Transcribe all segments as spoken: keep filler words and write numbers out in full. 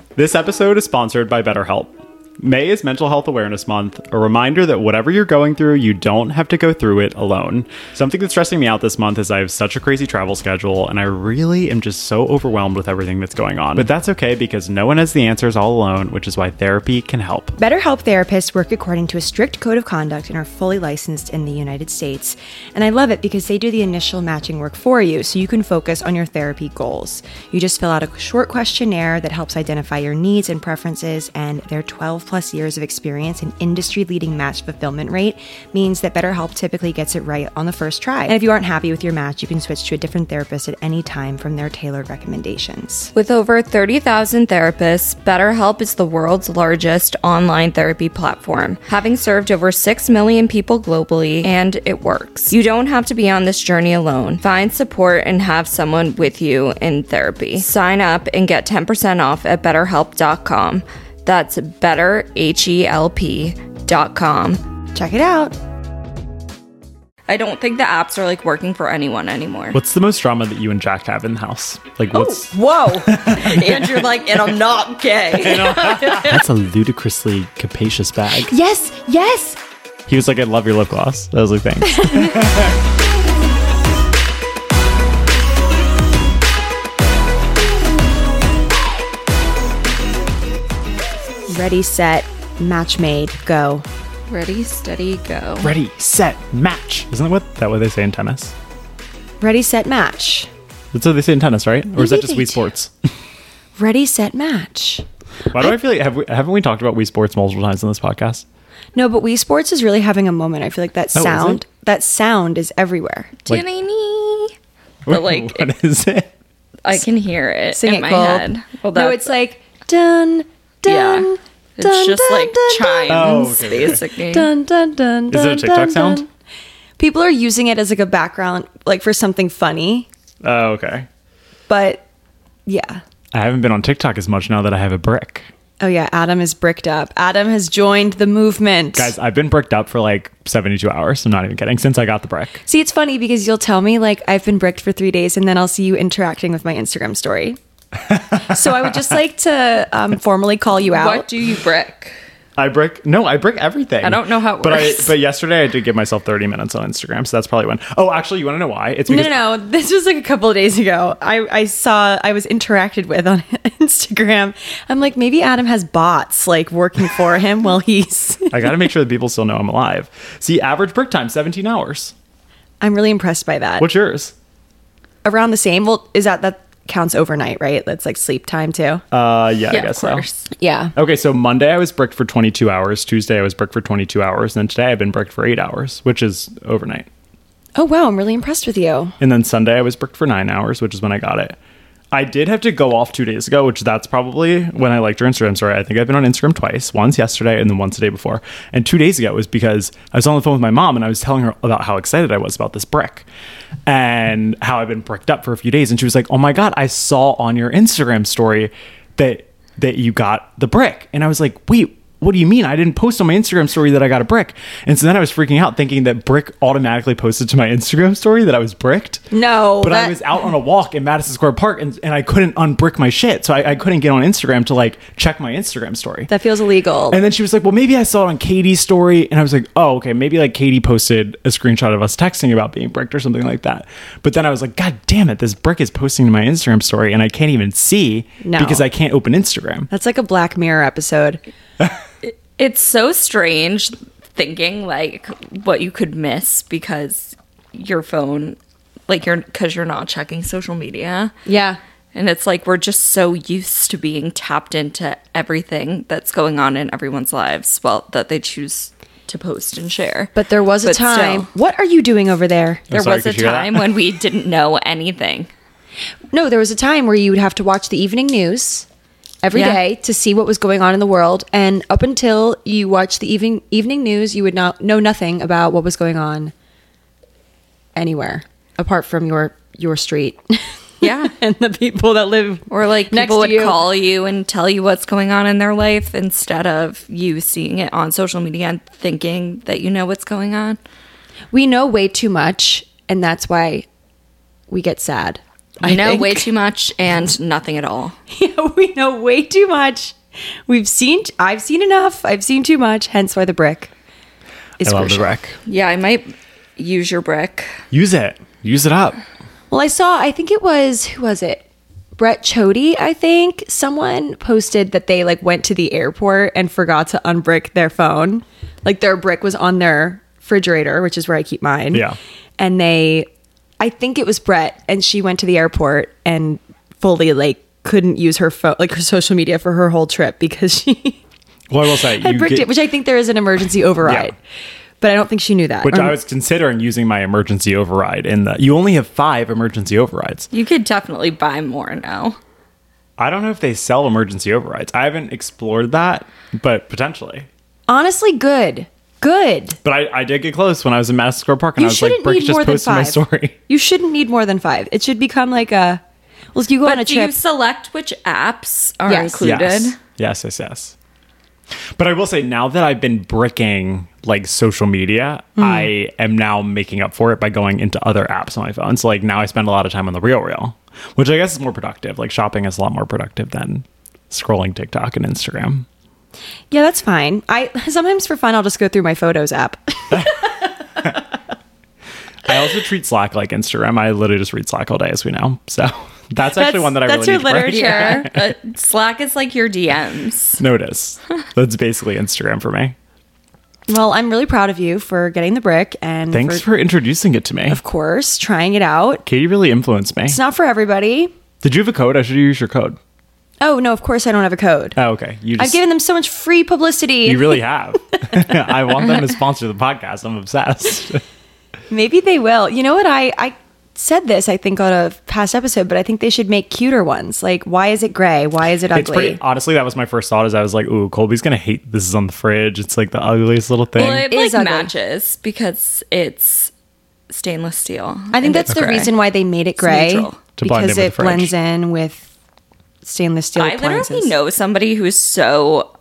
This episode is sponsored by BetterHelp. May is Mental Health Awareness Month, a reminder that whatever you're going through, you don't have to go through it alone. Something that's stressing me out this month is I have such a crazy travel schedule, and I really am just so overwhelmed with everything that's going on. But that's okay, because no one has the answers all alone, which is why therapy can help. BetterHelp therapists work according to a strict code of conduct and are fully licensed in the United States. And I love it because they do the initial matching work for you, so you can focus on your therapy goals. You just fill out a short questionnaire that helps identify your needs and preferences, and their twelve plus years of experience and industry-leading match fulfillment rate means that BetterHelp typically gets it right on the first try. And if you aren't happy with your match, you can switch to a different therapist at any time from their tailored recommendations. With over thirty thousand therapists, BetterHelp is the world's largest online therapy platform, having served over six million people globally, and it works. You don't have to be on this journey alone. Find support and have someone with you in therapy. Sign up and get ten percent off at better help dot com. That's better help dot com. Check it out. I don't think the apps are like working for anyone anymore. What's the most drama that you and Jack have in the house? Like, what's... Oh, whoa. Andrew, like, and I'm not gay. That's a ludicrously capacious bag. Yes, yes. He was like, I love your lip gloss. I was like, thanks. Ready, set, match made, go. Ready, steady, go. Ready, set, match. Isn't that what, that what they say in tennis? Ready, set, match. That's what they say in tennis, right? Or is that just Maybe Wii they Sports? Ready, set, match. Why do I, I feel like, have we, haven't we talked about Wii Sports multiple times on this podcast? No, but Wii Sports is really having a moment. I feel like that Oh, is sound, it? that sound is everywhere. Like- But like, what is it? I can hear it Sing in it, my Cole. head. Well, No, that's- it's like dun, dun, Yeah. It's dun, just dun, like dun, chimes, Oh, okay, okay. basically. dun, dun, dun, Is it a dun, TikTok dun, sound? dun. People are using it as like a background, like for something funny, Oh, okay. but yeah. I haven't been on TikTok as much now that I have a brick. Oh yeah, Adam is bricked up. Adam has joined the movement. Guys, I've been bricked up for like seventy-two hours. I'm not even kidding. Since I got the brick. See, it's funny because you'll tell me like I've been bricked for three days and then I'll see you interacting with my Instagram story. So I would just like to um, formally call you out. What do you brick? I brick. No, I brick everything. I don't know how it but works. I, but yesterday I did give myself thirty minutes on Instagram. So that's probably when. Oh, actually, you want to know why? It's No, because no, no. This was like a couple of days ago. I, I saw, I was interacted with on Instagram. I'm like, maybe Adam has bots like working for him while he's. I got to make sure that people still know I'm alive. See, average brick time, seventeen hours. I'm really impressed by that. What's yours? Around the same. Well, is that, that counts overnight, right? That's like sleep time too. Uh, yeah, I Yeah, guess of course. so. Yeah. Okay, so Monday I was bricked for twenty-two hours. Tuesday I was bricked for twenty-two hours. And then today I've been bricked for eight hours, which is overnight. Oh, wow. I'm really impressed with you. And then Sunday I was bricked for nine hours, which is when I got it. I did have to go off two days ago, which that's probably when I liked your Instagram story. I think I've been on Instagram twice, once yesterday and then once the day before. And two days ago was because I was on the phone with my mom and I was telling her about how excited I was about this brick and how I've been bricked up for a few days. And she was like, oh my God, I saw on your Instagram story that that you got the brick. And I was like, wait, what do you mean? I didn't post on my Instagram story that I got a brick. And so then I was freaking out thinking that Brick automatically posted to my Instagram story that I was bricked. No. But that- I was out on a walk in Madison Square Park and, and I couldn't unbrick my shit. So I, I couldn't get on Instagram to like check my Instagram story. That feels illegal. And then she was like, well, maybe I saw it on Katie's story. And I was like, oh, okay. Maybe like Katie posted a screenshot of us texting about being bricked or something like that. But then I was like, God damn it. This brick is posting to my Instagram story and I can't even see No. because I can't open Instagram. That's like a Black Mirror episode. It's so strange thinking like what you could miss because your phone, like you're, because you're not checking social media. Yeah. And it's like we're just so used to being tapped into everything that's going on in everyone's lives, well, that they choose to post and share. But there was a But time. still, what are you doing over there? there sorry, was a could you hear that? time when we didn't know anything. No, there was a time where you would have to watch the evening news every Yeah. day to see what was going on in the world. And up until you watched the evening evening news, you would not know nothing about what was going on anywhere apart from your your street. Yeah. And the people that live Or like next people to would you. call you and tell you what's going on in their life instead of you seeing it on social media and thinking that you know what's going on. We know way too much, and that's why we get sad. I know think. way too much and nothing at all. Yeah, we know way too much. We've seen, I've seen enough. I've seen too much. Hence why the brick is I love crucial. the brick. Yeah, I might use your brick. Use it. Use it up. Well, I saw, I think it was, who was it? Brett Chody, I think. Someone posted that they like went to the airport and forgot to unbrick their phone. Like their brick was on their refrigerator, which is where I keep mine. Yeah. And they, I think it was Brett, and she went to the airport and fully like couldn't use her phone, like her social media for her whole trip because she Well, I will say had you bricked get- it, which I think there is an emergency override. Yeah. But I don't think she knew that. which Or- I was considering using my emergency override in the. You only have five emergency overrides. You could definitely buy more now. I don't know if they sell emergency overrides. I haven't explored that, but potentially. Honestly, good. Good. But I, I did get close when I was in Madison Square Park, and You I was like, shouldn't Brick need just more than posted my five. story. You shouldn't need more than five. It should become like a. Well, if you go on a But do you trip, select which apps are Yes. included? Yes. Yes, yes, yes. But I will say, now that I've been bricking like social media, Hmm. I am now making up for it by going into other apps on my phone. So like now I spend a lot of time on the Real Reel, which I guess is more productive. Like shopping is a lot more productive than scrolling TikTok and Instagram. yeah, that's fine. I sometimes for fun I'll just go through my photos app. I also treat Slack like Instagram. I literally just read Slack all day, as we know. So that's actually That's- one that I that's really your need to break. literature. Yeah. uh, Slack is like your D Ms. No, it is. That's basically Instagram for me. Well, I'm really proud of you for getting the brick and Thanks for, for introducing it to me. of course, trying it out. Katie really influenced me. It's not for everybody. Did you have a code? I should use your code. Oh no, of course I don't have a code. Oh, okay. You just, I've given them so much free publicity. You really have. I want them to sponsor the podcast. I'm obsessed. Maybe they will. You know what? I, I said this, I think, on a past episode, but I think they should make cuter ones. Like, why is it gray? Why is it ugly? It's pretty. Honestly, that was my first thought. Is I was like, "Ooh, Colby's gonna hate this is on the fridge. It's like the ugliest little thing." Well, it Is like ugly. matches because it's stainless steel. I think and that's it's the gray. reason why they made it gray. neutral. To blend because in with it the fridge. blends in with stainless steel I appliances. literally know somebody who's so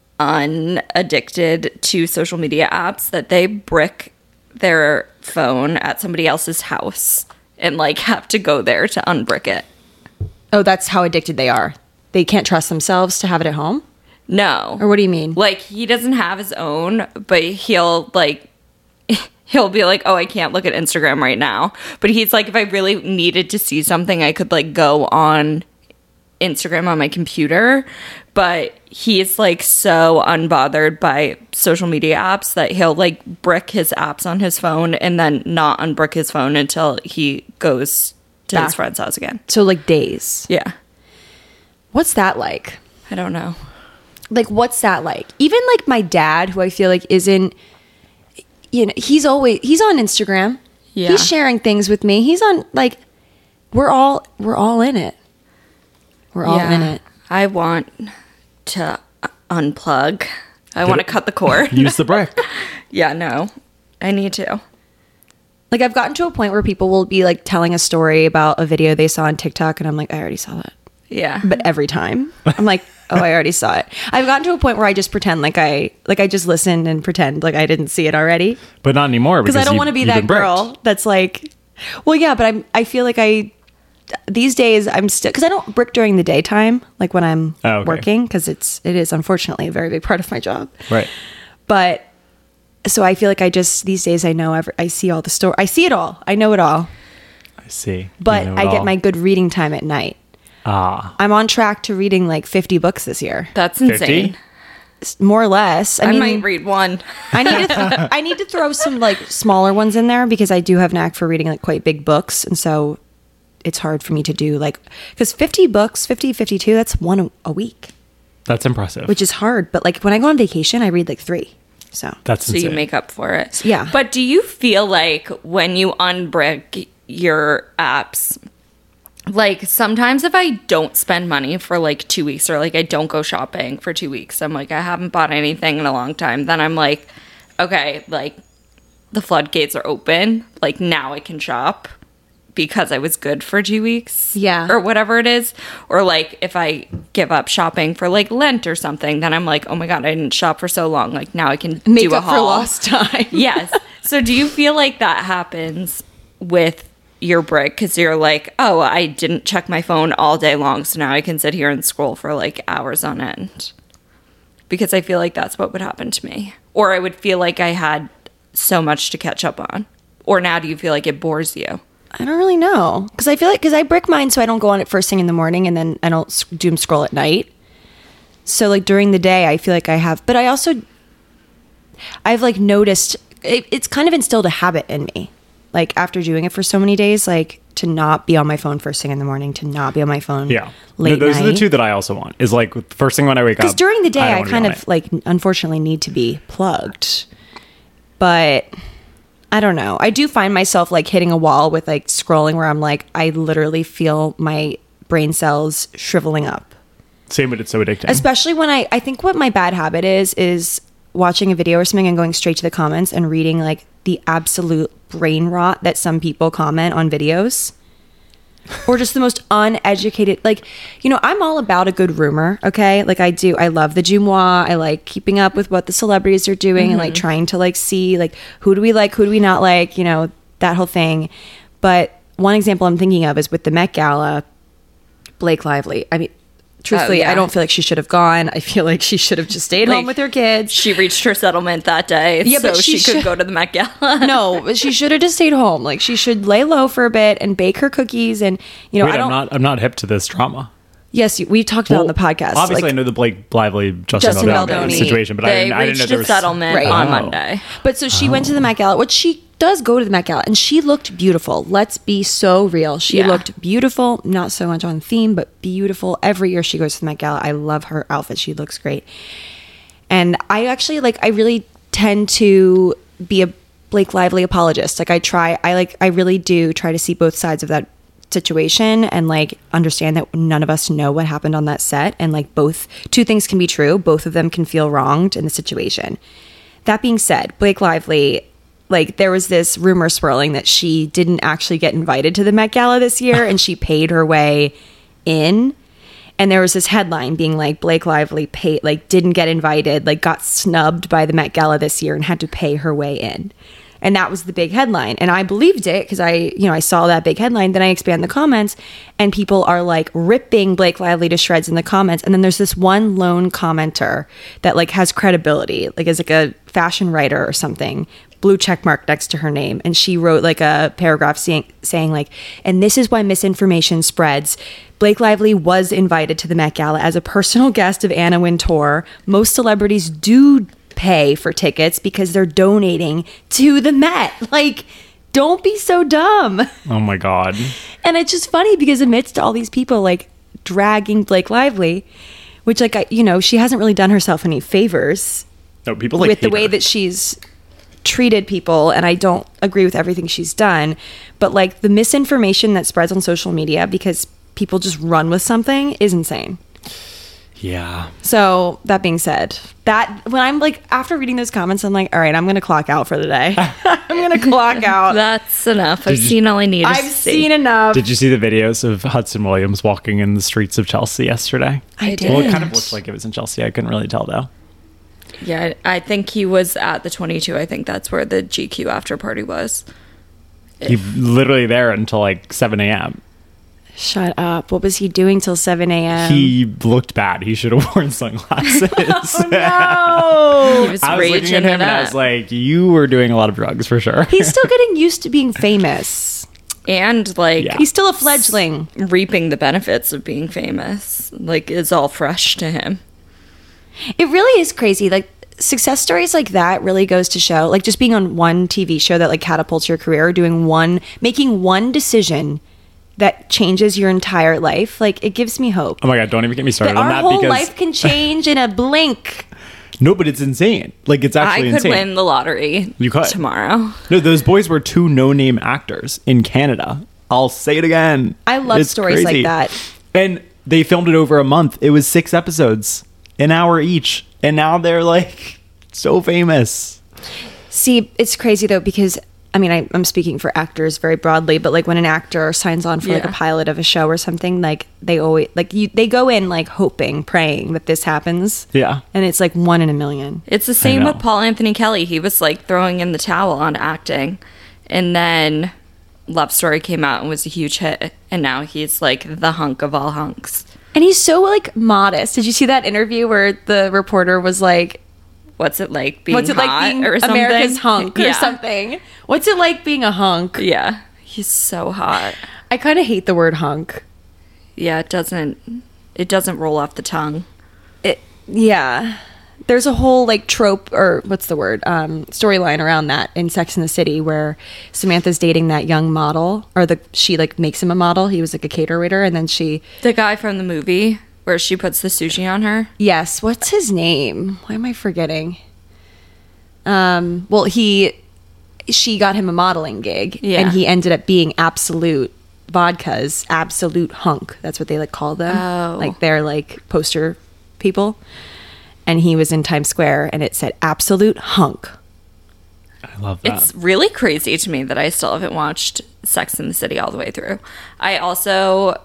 unaddicted to social media apps that they brick their phone at somebody else's house and like have to go there to unbrick it. Oh, that's how addicted they are. They can't trust themselves to have it at home? No. Or what do you mean? Like he doesn't have his own, but he'll like he'll be like, "Oh, I can't look at Instagram right now." But he's like, if I really needed to see something, I could like go on Instagram on my computer. But he's like so unbothered by social media apps that he'll like brick his apps on his phone and then not unbrick his phone until he goes to Back. his friend's house again. So, like, days. Yeah. What's that like? I don't know. Like, what's that like? Even, like, my dad, who I feel like isn't, you know, he's always, he's on Instagram. Yeah. He's sharing things with me. He's on, like, we're all, we're all in it. We're all in it. I want to unplug. I want to cut the cord. Use the brick. Yeah, no. I need to. Like, I've gotten to a point where people will be, like, telling a story about a video they saw on TikTok, and I'm like, I already saw that. Yeah. But every time I'm like, oh, I already saw it. I've gotten to a point where I just pretend like I like I just listen and pretend like I didn't see it already, But not anymore because I don't you- want to be you've that been bricked. girl that's like, well, yeah, but I'm I feel like I these days I'm still, because I don't brick during the daytime, like when I'm Oh, okay. working, because it's it is unfortunately a very big part of my job. Right. But so I feel like I just these days I know every, I see all the story, I see it all, I know it all, I see. but You know it I get all. my good reading time at night. ah. I'm on track to reading like fifty books this year. That's fifty? insane. More or less. I, I, mean, might read one. I need to th- I need to throw some like smaller ones in there because I do have knack for reading like quite big books, and so it's hard for me to do like, because fifty books, fifty, fifty-two, that's one a, a week, That's impressive. which is hard. But like when I go on vacation, I read like three. So That's So insane. you make up for it. Yeah. But do you feel like when you unbrick your apps, like sometimes if I don't spend money for like two weeks or like I don't go shopping for two weeks, I'm like, I haven't bought anything in a long time. Then I'm like, okay, like the floodgates are open. Like now I can shop because I was good for two weeks. Yeah. Or whatever it is. Or like if I give up shopping for like Lent or something, then I'm like, oh my God, I didn't shop for so long. Like now I can make do a up for haul. lost time. Yes. So do you feel like that happens with your break because you're like, oh, I didn't check my phone all day long, so now I can sit here and scroll for like hours on end. Because I feel like that's what would happen to me. Or I would feel like I had so much to catch up on. Or now do you feel like it bores you? I don't really know. Because I feel like, because I break mine so I don't go on it first thing in the morning and then I don't s- doom scroll at night. So like during the day, I feel like I have, but I also, I've like noticed, it, it's kind of instilled a habit in me. Like after doing it for so many days, like to not be on my phone first thing in the morning, to not be on my phone Yeah. late No, those night. are the two that I also want. Is like first thing when I wake up. Because during the day, don't I, wanna be kind on of it. like unfortunately need to be plugged. But I don't know. I do find myself like hitting a wall with like scrolling where I'm like, I literally feel my brain cells shriveling up. Same, but it's so addicting. Especially when I, I think what my bad habit is, is watching a video or something and going straight to the comments and reading like the absolute brain rot that some people comment on videos. Or just the most uneducated, like, you know, I'm all about a good rumor, okay? Like I do, I love the Jumois. I like keeping up with what the celebrities are doing Mm-hmm. and like trying to like see like who do we like, who do we not like, you know, that whole thing. But one example I'm thinking of is with the Met Gala, Blake Lively. I mean, truthfully, Oh, yeah. I don't feel like she should have gone. I feel like she should have just stayed Like, home with her kids. She reached her settlement that day, Yeah, so but she she, could should- go to the Met Gala. No, but she should have just stayed home. Like she should lay low for a bit and bake her cookies. And you know, Wait, I don't. I'm not. I'm not hip to this drama. Yes, you, we talked about it on the podcast. Obviously, like- I know the Blake Lively, Justin, Justin Baldoni Baldoni. situation, but I They didn't, I didn't know reached there a was settlement Right. on Oh. Monday. But so she went to the Met Gala, which she does go to the Met Gala, and she looked beautiful. Let's be so real. She Yeah. looked beautiful, not so much on theme, but beautiful. Every year she goes to the Met Gala. I love her outfit. She looks great. And I actually like, I really tend to be a Blake Lively apologist. Like I try, I like, I really do try to see both sides of that situation and like understand that none of us know what happened on that set. And like both, two things can be true. Both of them can feel wronged in the situation. That being said, Blake Lively, like there was this rumor swirling that she didn't actually get invited to the Met Gala this year and she paid her way in. And there was this headline being like Blake Lively paid, like didn't get invited, like got snubbed by the Met Gala this year and had to pay her way in. And that was the big headline. And I believed it because I, you know, I saw that big headline. Then I expand the comments and people are like ripping Blake Lively to shreds in the comments. And then there's this one lone commenter that like has credibility, like is like a fashion writer or something, blue check mark next to her name. And she wrote like a paragraph saying, saying like, and this is why misinformation spreads. Blake Lively was invited to the Met Gala as a personal guest of Anna Wintour. Most celebrities do pay for tickets because they're donating to the Met. Like, don't be so dumb. Oh my god. And it's just funny because amidst all these people like dragging Blake Lively, which like I, you know, she hasn't really done herself any favors No, people like with the hate way her. that she's treated people, and I don't agree with everything she's done, but like the misinformation that spreads on social media because people just run with something is insane. Yeah. So that being said, that when I'm like after reading those comments, I'm like, all right, I'm gonna clock out for the day. I'm gonna clock out. That's enough. I've Did you- seen all I need to I've see. seen enough. Did you see the videos of Hudson Williams walking in the streets of Chelsea yesterday? I did. Well, it kind of looked like it was in Chelsea. I couldn't really tell though. Yeah, I think he was at the twenty-two. I think that's where the G Q after party was. He literally there until like seven a.m. Shut up. What was he doing till seven a.m.? He looked bad. He should have worn sunglasses. no. He was I was looking raging at him it and I up. was like, you were doing a lot of drugs for sure. He's still getting used to being famous. and like Yeah. He's still a fledgling. reaping the benefits of being famous. Like it's all fresh to him. It really is crazy. Like success stories like that really goes to show, like just being on one T V show that like catapults your career, doing one, making one decision that changes your entire life. Like it gives me hope. Oh my god! Don't even get me started That on our that whole because life can change in a blink. no, but it's insane. Like it's I actually could insane. win the lottery You could. tomorrow. No, those boys were two no-name actors in Canada. I'll say it again. I love It's stories like that. And they filmed it over a month. It was six episodes, an hour each, and now they're like so famous. See, it's crazy though, because I mean, I, I'm speaking for actors very broadly, but like when an actor signs on for like a Yeah. pilot of a show or something, like they always like you, they go in like hoping, praying that this happens. Yeah. And it's like one in a million. It's the same know. with Paul Anthony Kelly. He was like throwing in the towel on acting. And then Love Story came out and was a huge hit, and now he's like the hunk of all hunks. And he's so like modest. Did you see that interview where the reporter was like, What's it like being what's it hot like being or something? America's hunk or Yeah. something? What's it like being a hunk? Yeah, he's so hot. I kind of hate the word hunk. Yeah, it doesn't it doesn't roll off the tongue. It, yeah. There's a whole like trope or what's the word? Um, storyline around that in Sex and the City where Samantha's dating that young model, or the she like makes him a model. He was like a cater waiter, and then she The guy from the movie where she puts the sushi on her. yes, what's his name? Why am I forgetting? Um, well, he she got him a modeling gig, Yeah. and he ended up being Absolute Vodka's absolute hunk. That's what they like call them. Oh. Like they're like poster people. And he was in Times Square, and it said "Absolute Hunk." I love that. It's really crazy to me that I still haven't watched Sex and the City all the way through. I also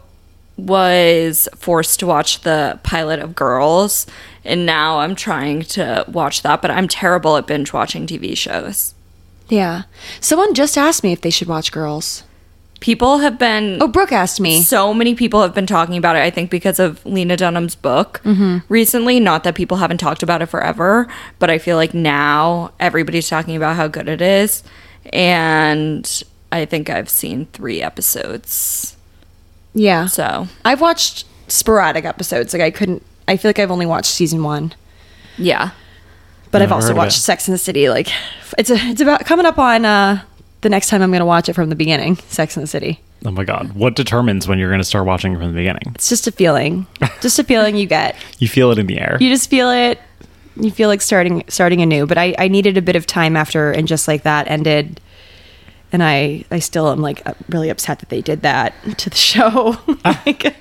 was forced to watch the pilot of Girls, and now I'm trying to watch that, but I'm terrible at binge watching T V shows. Yeah. Someone just asked me if they should watch Girls. People have been Oh, Brooke asked me. so many people have been talking about it, I think because of Lena Dunham's book recently. Not that people haven't talked about it forever, but I feel like now everybody's talking about how good it is. And I think I've seen three episodes. Yeah. So, I've watched sporadic episodes. Like I couldn't. I feel like I've only watched season one, yeah. but I've Never also heard of watched it. Sex and the City. Like it's a, it's about coming up on uh, the next time I'm going to watch it from the beginning. Sex and the City. Oh my God. What determines when you're going to start watching from the beginning? It's just a feeling. Just a feeling you get. You feel it in the air. You just feel it. You feel like starting starting anew. But I, I needed a bit of time after, and just like that ended. And I, I still am like really upset that they did that to the show. Like,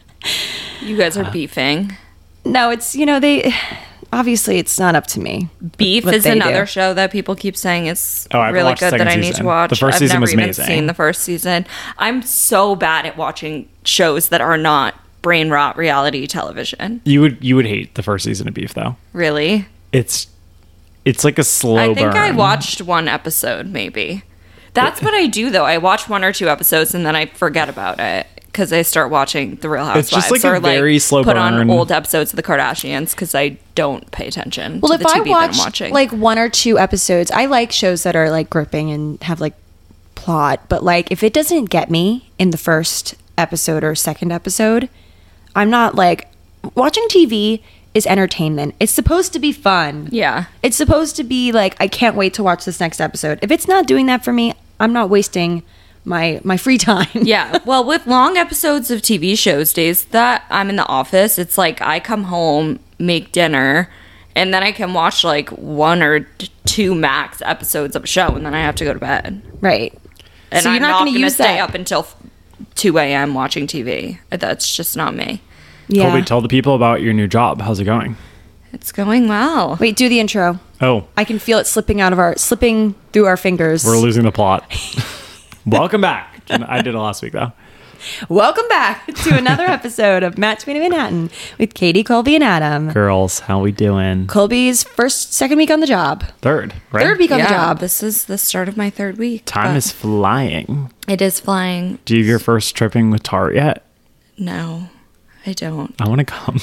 You guys are beefing. no, it's, you know, they obviously it's not up to me. Beef what is they another do. show that people keep saying is Oh, I haven't really watched the good that second I need to season. watch. The first I've season never was even amazing. seen the first season. I'm so bad at watching shows that are not brain rot reality television. You would you would hate the first season of Beef though. Really? It's it's like a slow I think burn. I watched one episode, maybe. That's what I do, though. I watch one or two episodes and then I forget about it because I start watching The Real Housewives. It's just like a or very slow put on burn. old episodes of The Kardashians because I don't pay attention Well, to if the I T V that I'm watch watching. like one or two episodes, I like shows that are like gripping and have like plot. But like if it doesn't get me in the first episode or second episode, I'm not like watching T V is entertainment. It's supposed to be fun. yeah. It's supposed to be like I can't wait to watch this next episode. If it's not doing that for me, I'm not wasting my my free time. Yeah. Well, with long episodes of T V shows, days that I'm in the office, it's like I come home, make dinner, and then I can watch like one or t- two max episodes of a show, and then I have to go to bed. Right. And So I'm you're not not, gonna going to use stay that- up until two a.m. watching T V. That's just not me. Yeah. Colby, tell the people about your new job. How's it going? It's going well. Wait, do the intro. Oh, I can feel it slipping out of our slipping through our fingers. we're losing the plot. Welcome back. I did it last week though. Welcome back to another episode of Match Made in Manhattan with Katie, Colby, and Adam. Girls, how we doing? Colby's first, second week on the job. Third, right? Third week on the Yeah, job. this is the start of my third week. Time but is flying. It is flying. Do you have your first tripping with Tart yet? No, I don't. I want to come.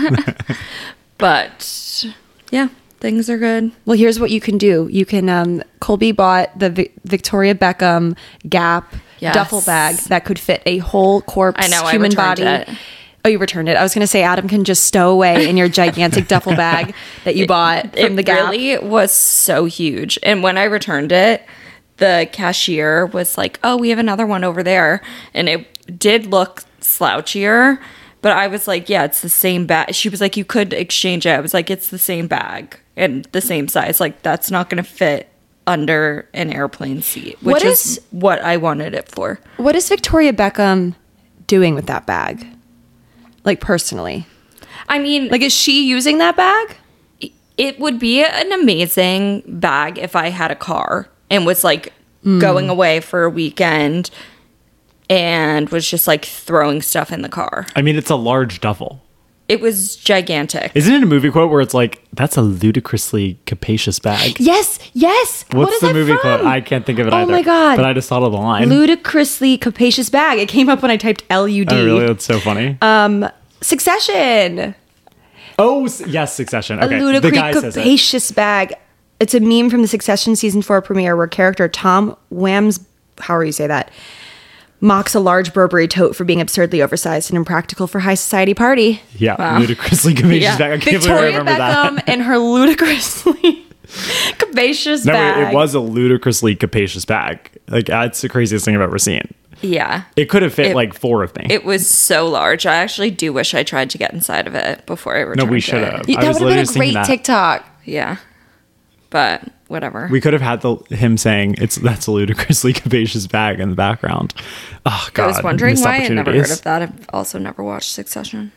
But yeah, things are good. Well, here's what you can do. You can, um, Colby bought the Vi- Victoria Beckham Gap Yes. duffel bag that could fit a whole corpse I know, I human returned body. it. Oh, you returned it. I was going to say Adam can just stow away in your gigantic duffel bag that you bought from It the Gap. really was so huge. And when I returned it, the cashier was like, "Oh, we have another one over there." And it did look slouchier, but I was like, "Yeah, it's the same bag." She was like, "You could exchange it." I was like, "It's the same bag and the same size. Like that's not going to fit under an airplane seat," which What is, is- what I wanted it for. What is Victoria Beckham doing with that bag? Like personally? I mean, Like, is she using that bag? it would be an amazing bag if I had a car and was like going away for a weekend and was just like throwing stuff in the car. I mean, it's a large duffel. It was gigantic. Isn't it a movie quote where it's like, that's a ludicrously capacious bag? Yes, yes. What's what is the that movie from? quote? I can't think of it Oh either. my God. But I just thought of the line. Ludicrously capacious bag. It came up when I typed L U D. Oh, really? That's so funny. Um, Succession. oh, s- yes, Succession. Okay. A The ludicrously guy says it. capacious bag. It's a meme from the Succession season four premiere where character Tom Whams, however you say that, mocks a large Burberry tote for being absurdly oversized and impractical for high society party. Yeah, Wow. ludicrously capacious Yeah. bag. I can't Victoria believe I remember Beckham that. and her ludicrously capacious No, bag. it, it was a ludicrously capacious bag. Like, that's the craziest thing I've ever seen. Yeah. It could have fit It- like four of me. It was so large. I actually do wish I tried to get inside of it before I returned. we to should it. have. You- I that was would have been literally a just thinking great that. TikTok. Yeah. But whatever. We could have had the him saying it's that's a ludicrously capacious bag in the background. Oh God! I was wondering missed why I never heard opportunities. of that. I've also never watched Succession.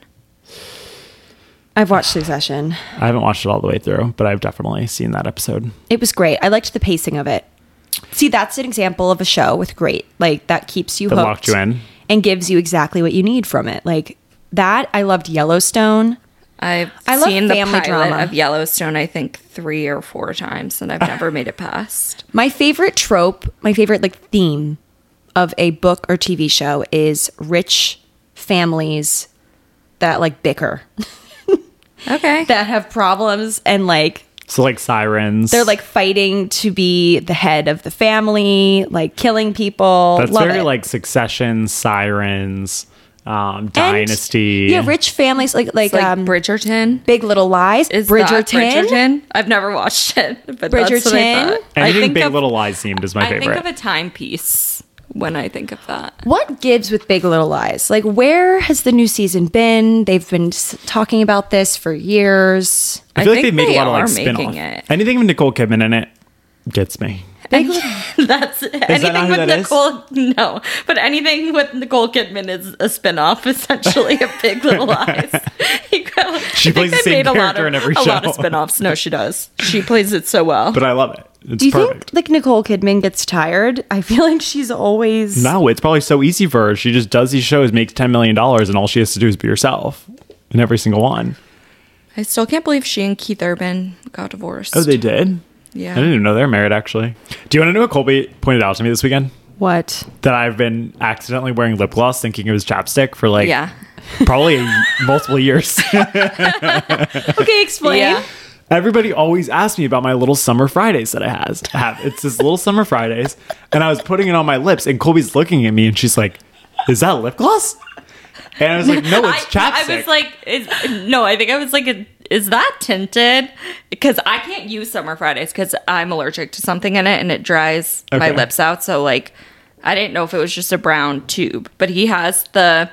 I've watched Succession. I haven't watched it all the way through, but I've definitely seen that episode. It was great. I liked the pacing of it. See, that's an example of a show with great, like, that keeps you That hooked locked you in. and gives you exactly what you need from it. Like that, I loved Yellowstone. I've I love seen the family pilot drama. of Yellowstone, I think, three or four times, and I've never made it past. My favorite trope, my favorite like theme of a book or T V show is rich families that like bicker, Okay. that have problems, and like So like sirens. they're like fighting to be the head of the family, like killing people. that's Love very it. like Succession, Sirens, um, And- Dynasty. Yeah, rich families like like, It's like um, Bridgerton. Big Little Lies. Is Bridgerton. that Bridgerton? I've never watched it, but that's what I Bridgerton? thought. I Anything think Big of, Little Lies themed is my I think favorite. of a timepiece when I think of that. What gives with Big Little Lies? Like, where has the new season been? They've been s- talking about this for years. I feel I like they think made they a lot of like are spin making off. it. Anything with Nicole Kidman in it gets me. Big Little- That's not anything who with that is? Nicole. No, but anything with Nicole Kidman is a spin-off, essentially a Big Little Lies. You go- She I think plays the they same made a lot character of- in every A lot of show. spin-offs. No, she does. She plays it so well. But I love it. It's Do you perfect. think like Nicole Kidman gets tired? I feel like she's always No, it's probably so easy for her. She just does these shows, makes ten million dollars, and all she has to do is be herself in every single one. I still can't believe she and Keith Urban got divorced. Oh, they did? Yeah. I didn't even know they're married, actually. Do you want to know what Colby pointed out to me this weekend? what? That I've been accidentally wearing lip gloss thinking it was chapstick for like Yeah. probably multiple years. Okay, explain. Yeah. Everybody always asks me about my little summer Fridays that I has have. It's this little summer Fridays, and I was putting it on my lips, and Colby's looking at me, and she's like, "Is that lip gloss?" And I was like, "No, it's I, chapstick." I was like, is, no, I think I was like, is that tinted? Because I can't use Summer Fridays because I'm allergic to something in it and it dries my Okay. lips out. So like, I didn't know if it was just a brown tube, but he has the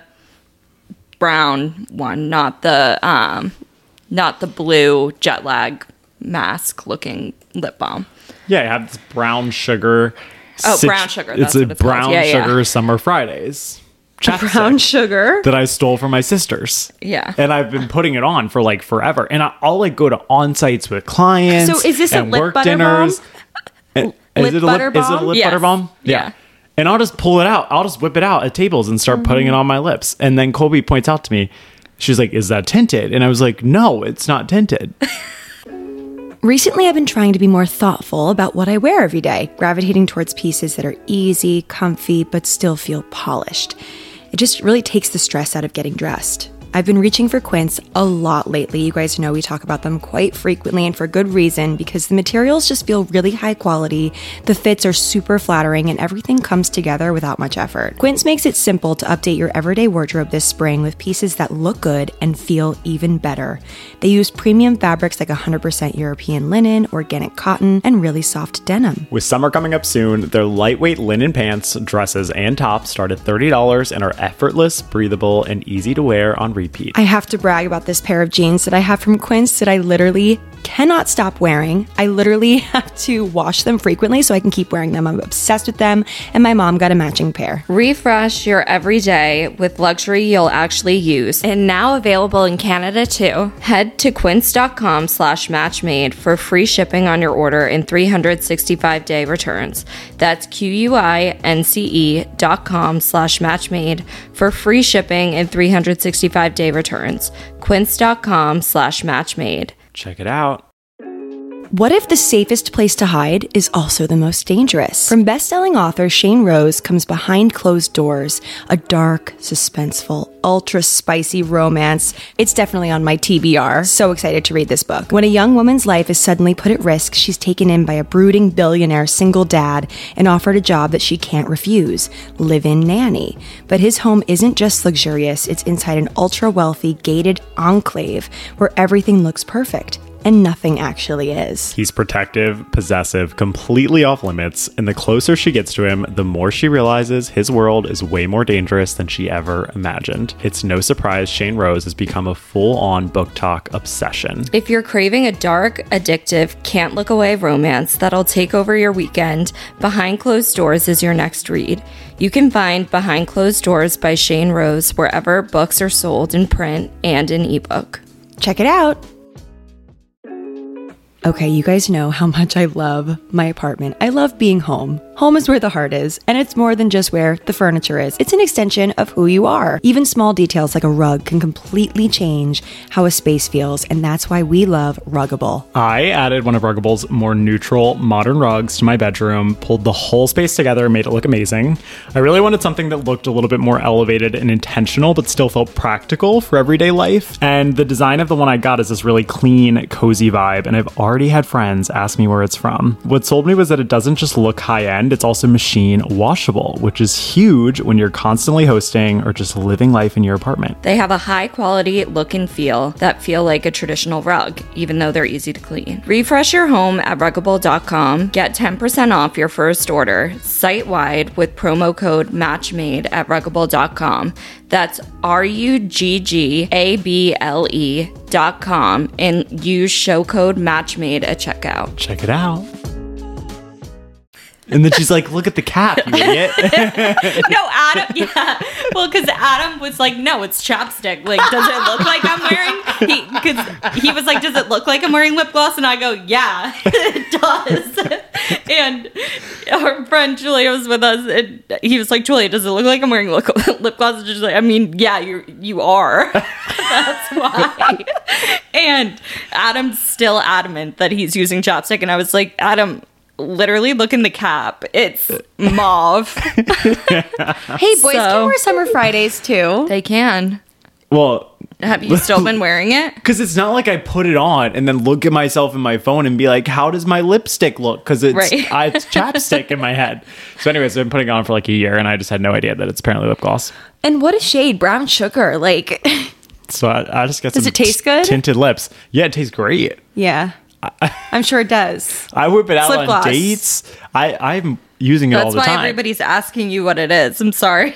brown one, not the um, not the blue jet lag mask looking lip balm. Yeah, I have this brown sugar. Oh, sit- brown sugar, It's that's a what it's called. brown Yeah, yeah. sugar summer Fridays. Chapstick Brown sugar. that I stole from my sisters. Yeah. And I've been putting it on for like forever. And I, I'll like go to on sites with clients. So is this a and lip work butter dinners. And- Lip is it a butter lip, is it a balm? lip Yes. butter balm? Yeah. And I'll just pull it out. I'll just whip it out at tables and start putting it on my lips. And then Colby points out to me, she's like, "Is that tinted?" And I was like, "No, it's not tinted." Recently, I've been trying to be more thoughtful about what I wear every day, gravitating towards pieces that are easy, comfy, but still feel polished. It just really takes the stress out of getting dressed. I've been reaching for Quince a lot lately. You guys know we talk about them quite frequently and for good reason because the materials just feel really high quality, the fits are super flattering, and everything comes together without much effort. Quince makes it simple to update your everyday wardrobe this spring with pieces that look good and feel even better. They use premium fabrics like one hundred percent European linen, organic cotton, and really soft denim. With summer coming up soon, their lightweight linen pants, dresses, and tops start at thirty dollars and are effortless, breathable, and easy to wear on repeat. I have to brag about this pair of jeans that I have from Quince that I literally cannot stop wearing. I literally have to wash them frequently so I can keep wearing them. I'm obsessed with them, and my mom got a matching pair. Refresh your everyday with luxury you'll actually use, and now available in Canada too. Head to quince.com slash matchmade for free shipping on your order and three hundred sixty-five day returns. That's Q-U-I-N-C-E dot com slash matchmade for free shipping and three hundred sixty-five day returns. Quince.com slash matchmade. Check it out. What if the safest place to hide is also the most dangerous? From best-selling author Shane Rose comes Behind Closed Doors, a dark, suspenseful, ultra-spicy romance. It's definitely on my T B R. So excited to read this book. When a young woman's life is suddenly put at risk, she's taken in by a brooding billionaire single dad and offered a job that she can't refuse, live-in nanny. But his home isn't just luxurious, it's inside an ultra-wealthy, gated enclave where everything looks perfect. And nothing actually is. He's protective, possessive, completely off limits, and the closer she gets to him, the more she realizes his world is way more dangerous than she ever imagined. It's no surprise Shane Rose has become a full-on book talk obsession. If you're craving a dark, addictive, can't look away romance that'll take over your weekend, Behind Closed Doors is your next read. You can find Behind Closed Doors by Shane Rose wherever books are sold in print and in ebook. Check it out. Okay, you guys know how much I love my apartment. I love being home. Home is where the heart is, and it's more than just where the furniture is. It's an extension of who you are. Even small details like a rug can completely change how a space feels, and that's why we love Ruggable. I added one of Ruggable's more neutral, modern rugs to my bedroom, pulled the whole space together, and made it look amazing. I really wanted something that looked a little bit more elevated and intentional, but still felt practical for everyday life. And the design of the one I got is this really clean, cozy vibe, and I've already had friends ask me where it's from. What sold me was that it doesn't just look high-end, it's also machine washable, which is huge when you're constantly hosting or just living life in your apartment. They have a high quality look and feel that feel like a traditional rug, even though they're easy to clean. Refresh your home at ruggable dot com. Get ten percent off your first order site-wide with promo code MATCHMADE at ruggable dot com. That's R U G G A B L E dot com and use show code MATCHMADE at checkout. Check it out. And then she's like, look at the cap, you idiot. No, Adam, yeah. Well, because Adam was like, no, it's chapstick. Like, does it look like I'm wearing? He, because he was like, does it look like I'm wearing lip gloss? And I go, yeah, it does. And our friend Julia was with us, and he was like, Julia, does it look like I'm wearing lip gloss? And she's like, I mean, yeah, you you are. That's why. And Adam's still adamant that he's using chapstick. And I was like, Adam, literally look in the cap. It's mauve. Hey, boys So- can wear summer Fridays too. They can. Well, Have you still been wearing it? because it's not like I put it on and then look at myself in my phone and be like, how does my lipstick look? Because it's, Right. I, it's chapstick in my head. So anyways, I've been putting it on for like a year and I just had no idea that it's apparently lip gloss. And what a shade, brown sugar. Like, So I, I just got Does some it taste good? tinted lips. Yeah, it tastes great. yeah, I'm sure it does. I whip it out Lip on gloss. dates. I, I'm using it all That's the why time. everybody's asking you what it is. I'm sorry.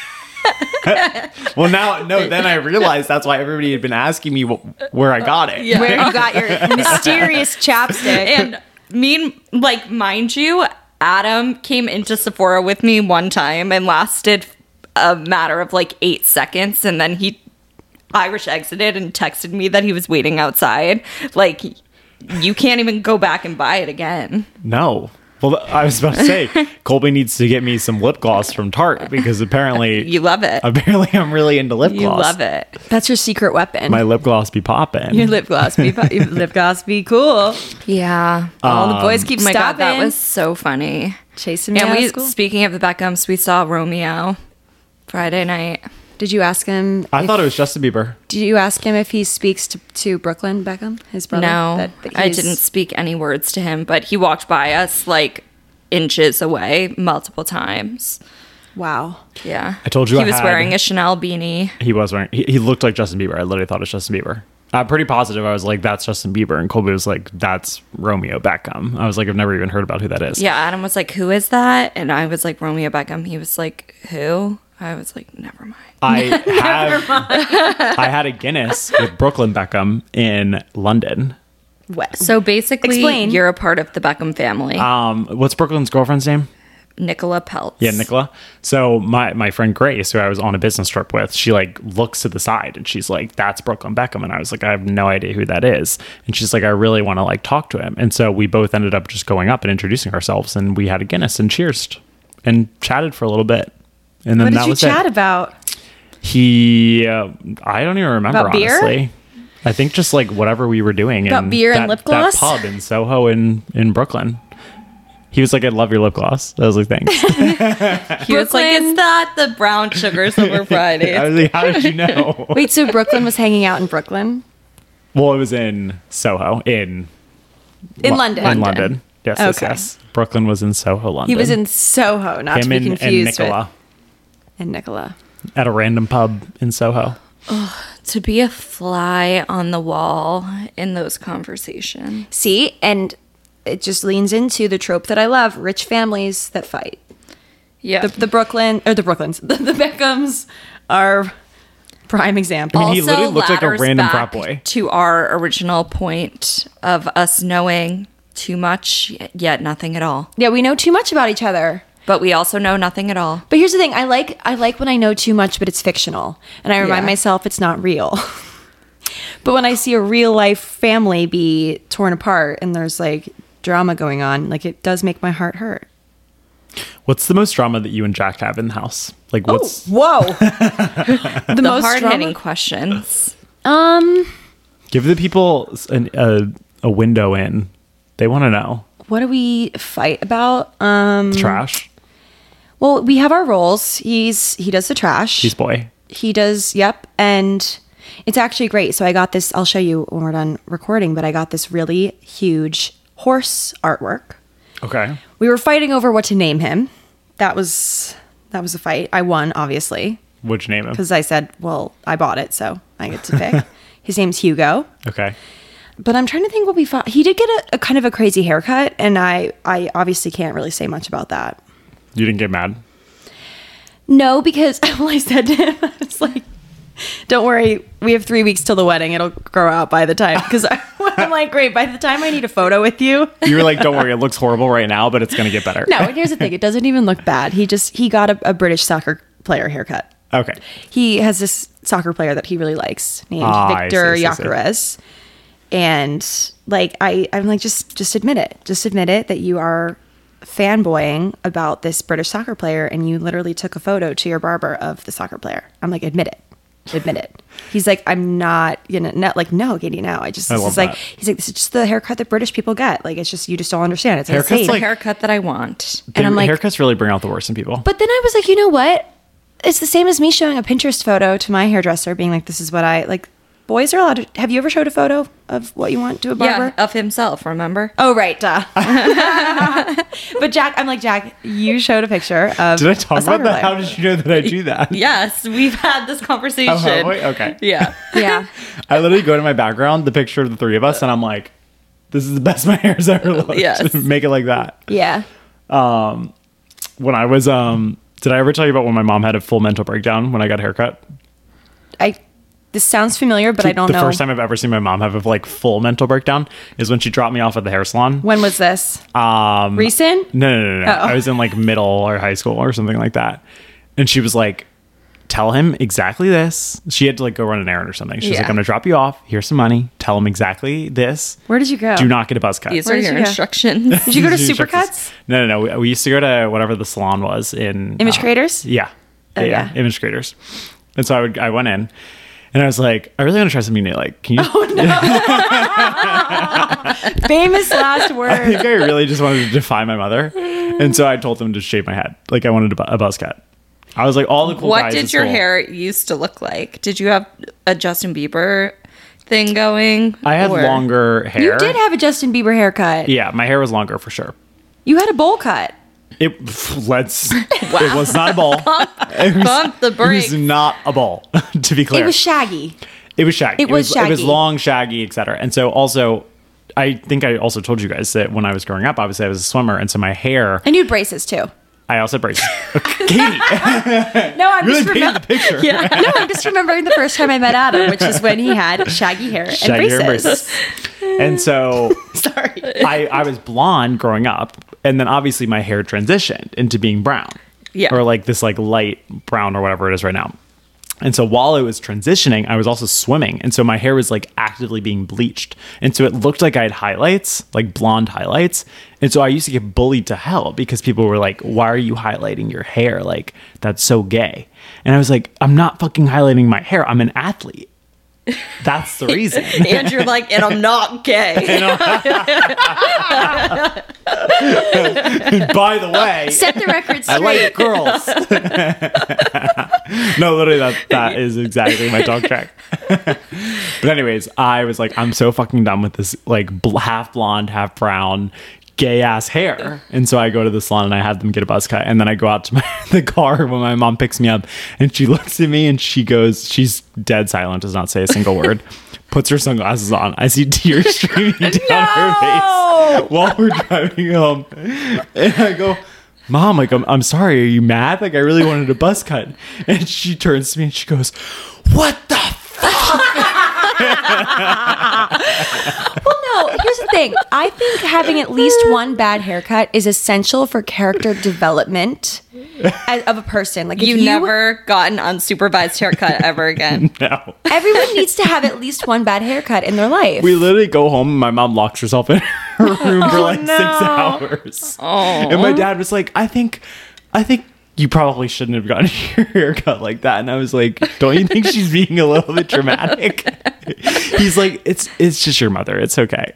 Well, now, no, then I realized that's why everybody had been asking me wh- where I got it. Yeah. Where you got your mysterious chapstick. And mean, like, mind you, Adam came into Sephora with me one time and lasted a matter of like eight seconds. And then he Irish exited and texted me that he was waiting outside. Like, you can't even go back and buy it again. No. Well, I was about to say, Colby needs to get me some lip gloss from Tarte because apparently, You love it. apparently I'm really into lip You gloss. love it. That's your secret weapon. My lip gloss be popping. your lip gloss be your lip gloss be cool. Yeah. All the boys keep Oh my God, stopping. that was so funny. chasing me And out we, of school. speaking of the Beckhams, we saw Romeo Friday night. Did you ask him? I if, thought it was Justin Bieber. Did you ask him if he speaks to, to Brooklyn Beckham, his brother? No, That- that I he's- didn't speak any words to him, but he walked by us like inches away multiple times. Wow. Yeah. I told you he I was had- wearing a Chanel beanie. He was wearing, he, he looked like Justin Bieber. I literally thought it was Justin Bieber. I'm pretty positive. I was like, that's Justin Bieber. And Colby was like, that's Romeo Beckham. I was like, I've never even heard about who that is. Yeah, Adam was like, "Who is that?" And I was like, "Romeo Beckham." He was like, "Who?" I was like, "Never mind." I have, I had a Guinness with Brooklyn Beckham in London. What? So basically, Explain. you're a part of the Beckham family. Um, what's Brooklyn's girlfriend's name? Nicola Peltz. Yeah, Nicola. So my my friend Grace, who I was on a business trip with, she like looks to the side and she's like, "That's Brooklyn Beckham." And I was like, "I have no idea who that is." And she's like, "I really want to like talk to him." And so we both ended up just going up and introducing ourselves, and we had a Guinness and cheersed and chatted for a little bit. And then What that did you was chat it. about? He, uh, I don't even remember About beer? honestly. I think just like whatever we were doing. About in beer and that, lip gloss? That pub in Soho in in Brooklyn. He was like, "I love your lip gloss." I was like, "Thanks." He was like, Brooklyn. "It's not the brown sugar silver Friday." I was like, "How did you know?" Wait, so Brooklyn was hanging out in Brooklyn? Well, it was in Soho, in In Lo- London. In London. London. Yes, yes, Okay. yes. Brooklyn was in Soho, London. He was in Soho, not him to be and, and confused Nicola with... And Nicola. at a random pub in Soho. To be a fly on the wall in those conversations. See? And it just leans into the trope that I love, rich families that fight. Yeah. The, the Brooklyn, or the Brooklyns, the, the Beckhams are prime example. I mean, he literally looked like a ladders random back frat boy. To our original point of us knowing too much, yet nothing at all. Yeah, we know too much about each other. But we also know nothing at all. But here's the thing, I like I like when I know too much, but it's fictional. And I remind Yeah. myself it's not real. But when I see a real life family be torn apart and there's like drama going on, like it does make my heart hurt. What's the most drama that you and Jack have in the house? Like, what's Whoa. the, The most hard-hitting drama? questions. Um, give the people an, a a window in? They want to know. what do we fight about? Um Trash. Well, we have our roles. He's he does the trash. He's boy. He does, yep. And it's actually great. So I got this, I'll show you when we're done recording, but I got this really huge horse artwork. Okay. We were fighting over what to name him. That was that was a fight. I won, obviously, What'd you name him? because I said, well, I bought it, so I get to pick. His name's Hugo. Okay. But I'm trying to think what we fought. He did get a, a kind of a crazy haircut, and I, I obviously can't really say much about that. You didn't get mad? No, because well, I said to him, I was like, don't worry, we have three weeks till the wedding. It'll grow out by the time. Because I'm like, great, by the time I need a photo with you. You were like, "Don't worry, it looks horrible right now, but it's going to get better." No, and here's the thing. It doesn't even look bad. He just, he got a, a British soccer player haircut. Okay. He has this soccer player that he really likes named Ah, I Victor see, I see, I see. Gyökeres. And like, I, I'm like, just, just admit it. Just admit it that you are fanboying about this British soccer player and you literally took a photo to your barber of the soccer player. I'm like, admit it. Admit it. He's like, I'm not, you know, not like, no, Katie, no. I just, I this love is like, that. he's like, this is just the haircut that British people get. Like, it's just, you just don't understand. It's Haircuts insane. The like- haircut that I want. They- I'm like- haircuts really bring out the worst in people. But then I was like, you know what? It's the same as me showing a Pinterest photo to my hairdresser, being like, this is what I like. Boys are allowed to. Have you ever showed a photo of what you want to a barber? Yeah, of himself, remember? Oh, right. Duh. But Jack, I'm like, Jack, you showed a picture of. Did I talk a soccer about that? How player. did you know that I do that? Yes, we've had this conversation. Oh, have we? Okay. Yeah. Yeah. I literally go to my background, the picture of the three of us, and I'm like, "This is the best my hair's ever looked." Yes. Make it like that. Yeah. When I was, um, did I ever tell you about when my mom had a full mental breakdown when I got a haircut? I. This sounds familiar, but I don't the know. first time I've ever seen my mom have a like full mental breakdown is when she dropped me off at the hair salon. When was this? Um, Recent? No, no, no, no. Oh. I was in like middle or high school or something like that. And she was like, "Tell him exactly this." She had to like go run an errand or something. She was Yeah. like, "I'm going to drop you off. Here's some money. Tell him exactly this. Where did you go? Do not get a buzz cut." These Where are did your you go? instructions. Did you go to She checked this- Supercuts? No, no, no. We, we used to go to whatever the salon was in Image uh, Creators? Yeah. Oh, yeah, yeah. Image Creators. And so I would I went in and I was like, "I really want to try something new. Like, can you?" Famous last I word. think I really just wanted to defy my mother, and so I told them to shave my head. Like I wanted a, bu- a buzz cut. I was like, all the cool What guys did at your school- hair used to look like? Did you have a Justin Bieber thing going? I had Or- longer hair. You did have a Justin Bieber haircut. Yeah, my hair was longer for sure. You had a bowl cut. It let's. It was not a ball. It was, Bump the It was brakes. not a ball. To be clear, It was shaggy. It was shaggy. It was It was shaggy. long, shaggy, et cetera. And so also, I think I also told you guys that when I was growing up, obviously I was a swimmer, and so my hair. And you had braces too. I also braces. Katie, No, I'm really just painted remembering. the picture. No, I'm just remembering the first time I met Adam, which is when he had shaggy hair and Shaggy hair and braces. braces. And so Sorry. I, I was blonde growing up, and then obviously my hair transitioned into being brown. Yeah. Or like this like light brown or whatever it is right now. And so while it was transitioning, I was also swimming. And so my hair was like actively being bleached. And so it looked like I had highlights, like blonde highlights. And so I used to get bullied to hell because people were like, why are you highlighting your hair? Like, that's so gay. And I was like, I'm not fucking highlighting my hair. I'm an athlete. That's the reason. And you're like, and I'm not gay. By the way, Set the record I straight. like girls. No, literally, that that is exactly my talk track. But anyways, I was like, I'm so fucking done with this like bl- half blonde, half brown, gay ass hair. And so I go to the salon and I have them get a buzz cut. And then I go out to my, the car when my mom picks me up, and she looks at me and she goes, she's dead silent, does not say a single word. Puts her sunglasses on. I see tears streaming down her face while we're driving home. And I go, Mom, like, I'm, I'm sorry. Are you mad? Like, I really wanted a buzz cut. And she turns to me and she goes, what the fuck? Well, no, here's the thing. I think having at least one bad haircut is essential for character development as, of a person. Like, if You you never got an unsupervised haircut ever again. No. everyone needs to have at least one bad haircut in their life. We literally go home and my mom locks herself in her room for like six hours. And my dad was like, I think, I think you probably shouldn't have gotten your haircut like that. And I was like, don't you think she's being a little bit dramatic? He's like, it's it's just your mother. It's okay.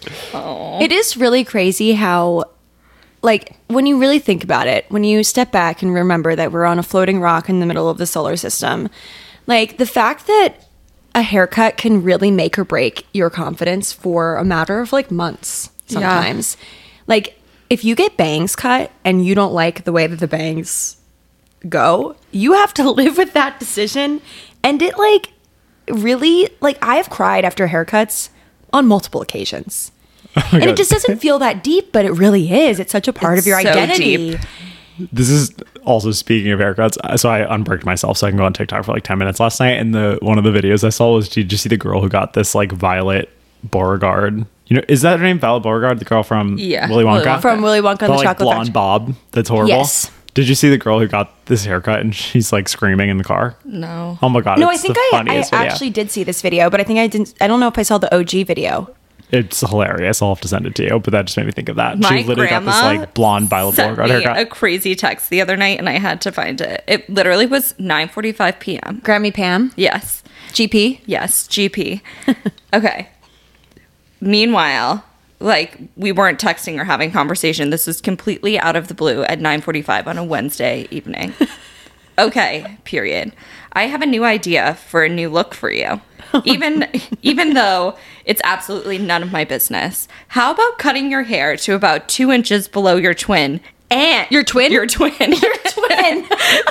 It is really crazy how, like, when you really think about it, when you step back and remember that we're on a floating rock in the middle of the solar system, like, the fact that a haircut can really make or break your confidence for a matter of, like, months sometimes. Like, if you get bangs cut and you don't like the way that the bangs go, you have to live with that decision. And it, like, really, like, I have cried after haircuts on multiple occasions. and God. it just doesn't feel that deep, but it really is. It's such a part It's of your so identity. deep. This is also speaking of haircuts. So I unbricked myself so I can go on TikTok for like ten minutes last night. And the one of the videos I saw was, did you see the girl who got this like Violet Beauregard? You know, is that her name? Violet Beauregard, the girl from Yeah, Willy Wonka? Willy Wonka. From Willy Wonka and the the like Chocolate blonde Factory. bob that's horrible. Yes. Did you see the girl who got this haircut and she's like screaming in the car? No. Oh my god! No, I it's think the I, I funniest video. actually did see this video, but I think I didn't. I don't know if I saw the O G video. It's hilarious. I'll have to send it to you. But that just made me think of that. My she literally got this grandma like blonde Violet Sent Beauregard me haircut. a crazy text the other night, and I had to find it. It literally was nine forty-five p.m. Grammy Pam, Yes. G P. Yes, G P. Okay. Meanwhile, like, we weren't texting or having conversation. This was completely out of the blue at nine forty-five on a Wednesday evening. Okay, period. I have a new idea for a new look for you. Even even though it's absolutely none of my business. How about cutting your hair to about two inches below your twin and Your twin? Your twin. Your twin.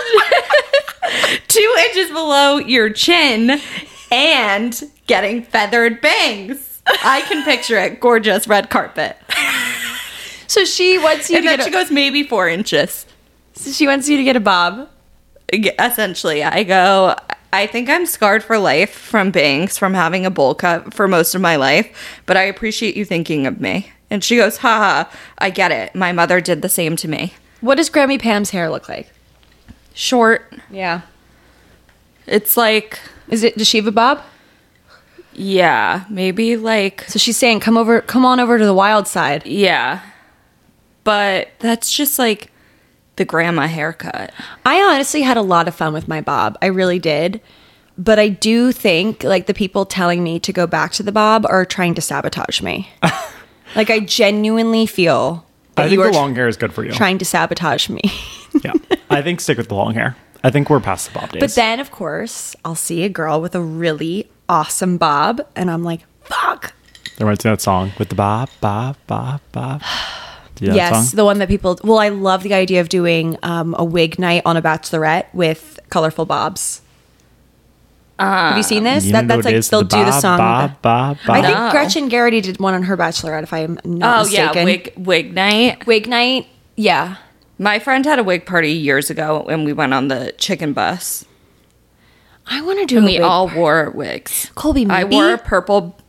Two inches below your chin and getting feathered bangs. I can picture it. Gorgeous red carpet. So she wants you And to then get. she A, goes maybe four inches. so she wants you to get a bob. Essentially, I go, I think I'm scarred for life from bangs, from having a bowl cut for most of my life, but I appreciate you thinking of me. And she goes, haha, I get it. My mother did the same to me. What does Grammy Pam's hair look like? Short. Yeah. It's like, Is it? Does she have a bob? yeah, maybe like, So she's saying, "Come over, come on over to the wild side." yeah. But that's just like the grandma haircut. I honestly had a lot of fun with my bob. I really did. But I do think like the people telling me to go back to the bob are trying to sabotage me. Like, I genuinely feel that I you think are the long hair is good for you. trying to sabotage me. Yeah, I think stick with the long hair. I think we're past the bob days. But then, of course, I'll see a girl with a really awesome bob, and I'm like, fuck. there reminds me of that song with the bob, bob, bob, bob. Do you know that Yes, song? the one that people. Well, I love the idea of doing um, a wig night on a bachelorette with colorful bobs. Have you seen this? You That, know that's what it like is? they'll do the bob, song. Bob, bob, bob. I think No. Gretchen Garrity did one on her bachelorette, if I am not Oh, mistaken. yeah, wig, wig night. wig night. Yeah, My friend had a wig party years ago and we went on the chicken bus. I want to do. And a we wig all party. wore wigs. Colby, I maybe- wore a purple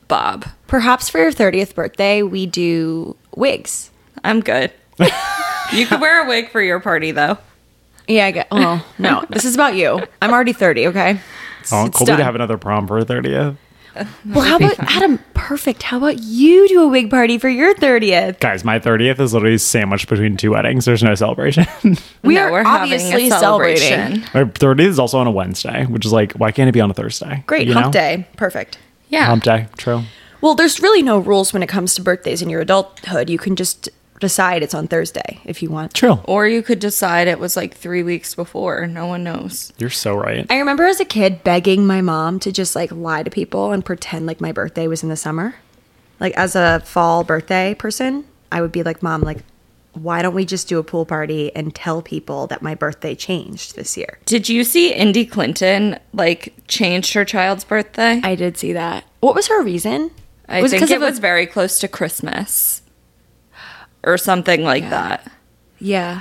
bob. Perhaps for your thirtieth birthday, we do wigs. I'm good. You could wear a wig for your party, though. Yeah, I get. Oh no, this is about you. I'm already thirty. Okay. It's, I want it's Colby done. to have another prom for her thirtieth. Well, how be about fun. Adam? Perfect. How about you do a wig party for your thirtieth? Guys, my thirtieth is literally sandwiched between two weddings. There's no celebration. We No, are we're having a obviously celebrating. celebration. My thirtieth is also on a Wednesday, which is like, why can't it be on a Thursday? Great You hump know? day. Perfect. Yeah. Hump day, true. Well, there's really no rules when it comes to birthdays in your adulthood. You can just decide it's on Thursday if you want. True. Or you could decide it was like three weeks before. No one knows. You're so right. I remember as a kid begging my mom to just like lie to people and pretend like my birthday was in the summer. Like as a fall birthday person, I would be like, Mom, like, why don't we just do a pool party and tell people that my birthday changed this year? Did you see Indy Clinton like changed her child's birthday? I did see that. What was her reason? I was think 'cause it of a- was very close to Christmas or something like Yeah. that. Yeah.